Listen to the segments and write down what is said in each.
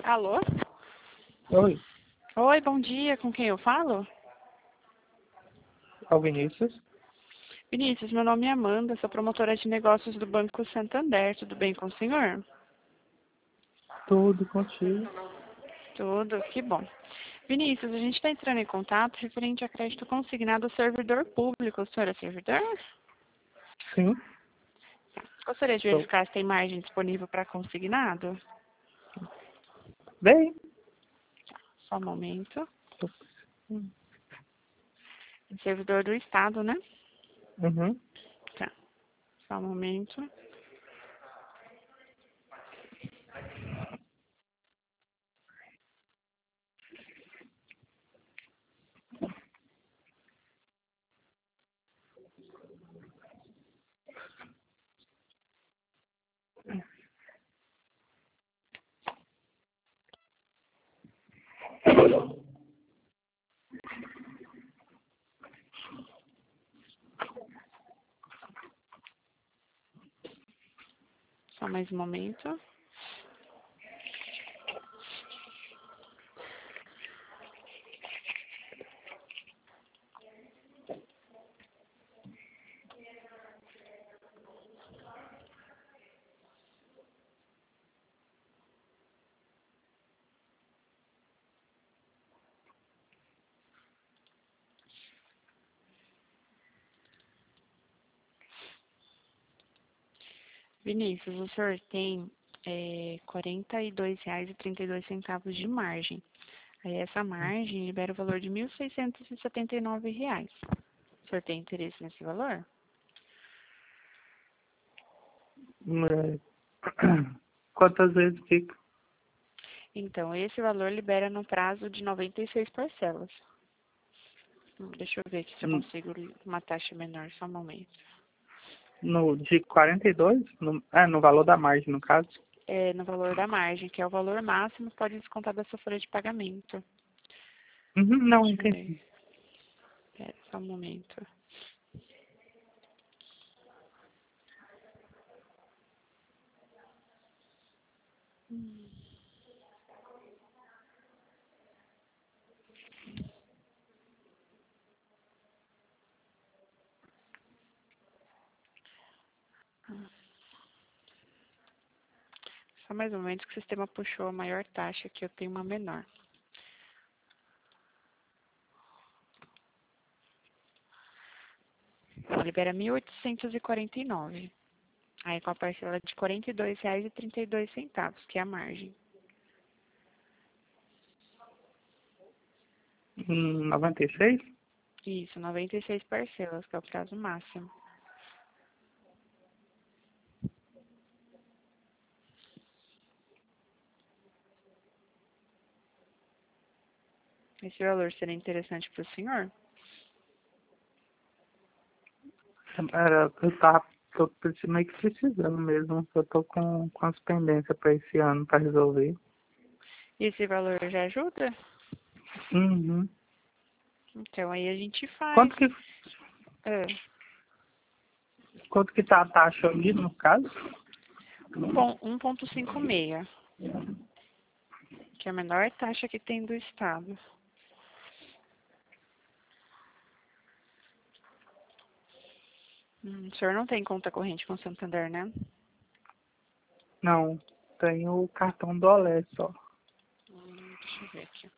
Alô? Oi, Oi, bom dia. Com quem eu falo? é o Vinícius. Vinícius, meu nome é Amanda, sou promotora de negócios do Banco Santander. Tudo bem com o senhor? Tudo contigo. Tudo, que bom. Vinícius, a gente está entrando em contato referente a crédito consignado ao servidor público. O senhor é servidor? Sim, Gostaria de sou. verificar se tem margem disponível para consignado? Bem, Só um momento. tô- Servidor do Estado, né? uhum. Tá. Só um momento. Só mais um momento. Vinícius, o senhor tem R$ 42,32 de margem. Aí essa margem libera o valor de R$ 1.679. O senhor tem interesse nesse valor? É, quantas vezes fica? Então, esse valor libera no prazo de 96 parcelas. Deixa eu ver aqui se eu consigo uma taxa menor, só um momento. No, de 42? No valor da margem, no caso. É no valor da margem, que é o valor máximo, pode descontar da sua folha de pagamento. Uhum, não, Deixa eu ver. entendi. Espera só um momento. Só mais um momento que o sistema puxou a maior taxa, que eu tenho uma menor. Então, libera 1.849. Aí com a parcela de R$ 42,32, que é a margem. 96? Isso, 96 parcelas, que é o prazo máximo. Esse valor seria interessante para o senhor? Tô meio que precisando mesmo. Eu tô com as pendências para esse ano para resolver. E esse valor já ajuda? Uhum. Então aí a gente faz. Quanto que, Ah, quanto que tá a taxa ali, no caso? 1,56, que é a menor taxa que tem do estado. O senhor não tem conta corrente com o Santander, né? Não, tenho o cartão do Olé só. Deixa eu ver aqui.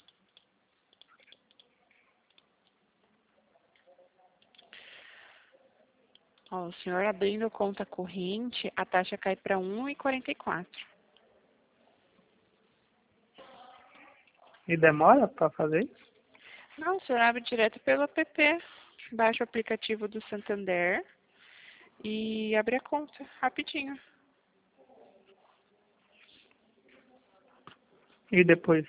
Ó, o senhor abrindo conta corrente, a taxa cai para 1,44. E demora para fazer isso? Não, o senhor abre direto pelo app. Baixa o aplicativo do Santander e abre a conta, rapidinho. E depois?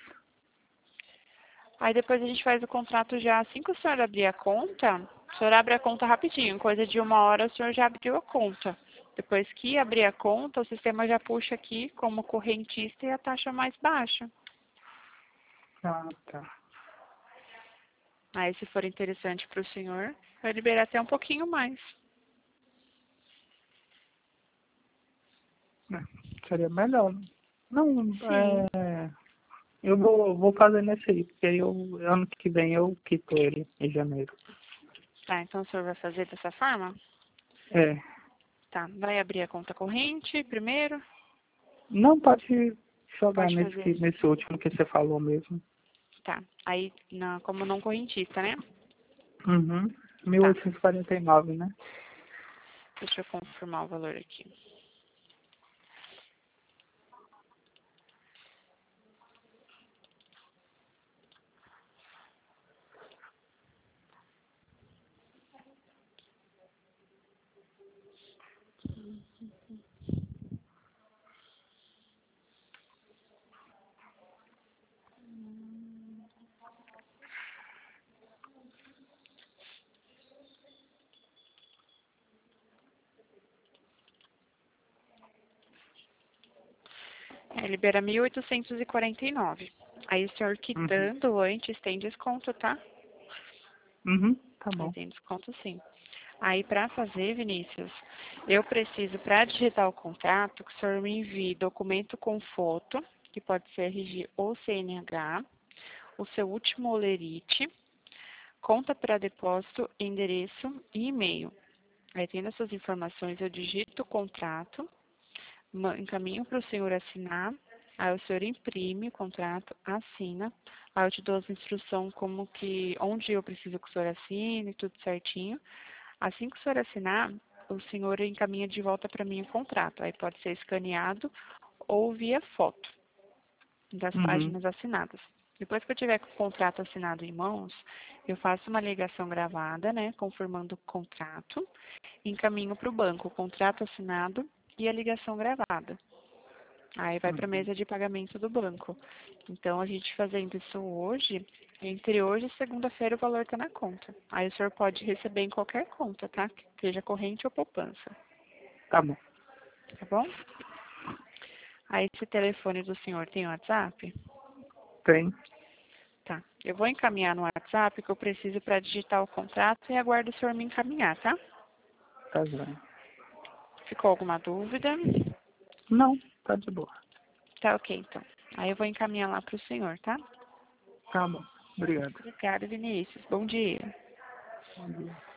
Aí depois a gente faz o contrato já. Assim que o senhor abrir a conta, o senhor abre a conta rapidinho. Coisa de 1 hora o senhor já abriu a conta. Depois que abrir a conta, o sistema já puxa aqui como correntista e a taxa mais baixa. Ah, tá. Aí se for interessante para o senhor, vai liberar até um pouquinho mais. Seria melhor. Não, Sim. Eu vou fazer nesse aí, porque aí ano que vem eu quito ele em janeiro. Tá, então o senhor vai fazer dessa forma? É. Tá, vai abrir a conta corrente primeiro? Não pode jogar Pode fazer. nesse último que você falou mesmo. Tá, aí como não correntista, né? Uhum. Tá, 1849, né? deixa eu confirmar o valor aqui. Libera 1.849. Aí o senhor Uhum. quitando antes tem desconto, tá? Uhum. Tá Aí bom. tem desconto sim. Aí para fazer, Vinícius, eu preciso para digitar o contrato que o senhor me envie documento com foto, que pode ser RG ou CNH, o seu último olerite, conta para depósito, endereço e e-mail. Aí tendo essas informações eu digito o contrato, encaminho para o senhor assinar, aí o senhor imprime o contrato, assina, aí eu te dou as instruções como que, onde eu preciso que o senhor assine, tudo certinho. Assim que o senhor assinar, o senhor encaminha de volta para mim o contrato. Aí pode ser escaneado ou via foto das Uhum. páginas assinadas. Depois que eu tiver com o contrato assinado em mãos, eu faço uma ligação gravada, né, confirmando o contrato, encaminho para o banco o contrato assinado e a ligação gravada. Aí vai para a Uhum. mesa de pagamento do banco. Então, a gente fazendo isso hoje, entre hoje e segunda-feira o valor está na conta. Aí o senhor pode receber em qualquer conta, tá? Seja corrente ou poupança. Tá bom. Tá bom? Aí esse telefone do senhor tem WhatsApp? Tem. Tá. Eu vou encaminhar no WhatsApp que eu preciso para digitar o contrato e aguardo o senhor me encaminhar, tá? Tá bem. Ficou alguma dúvida? Não, tá de boa. Tá ok, então. Aí eu vou encaminhar lá para o senhor, tá? Tá bom. Obrigado. Obrigada, Vinícius. Bom dia. Bom dia.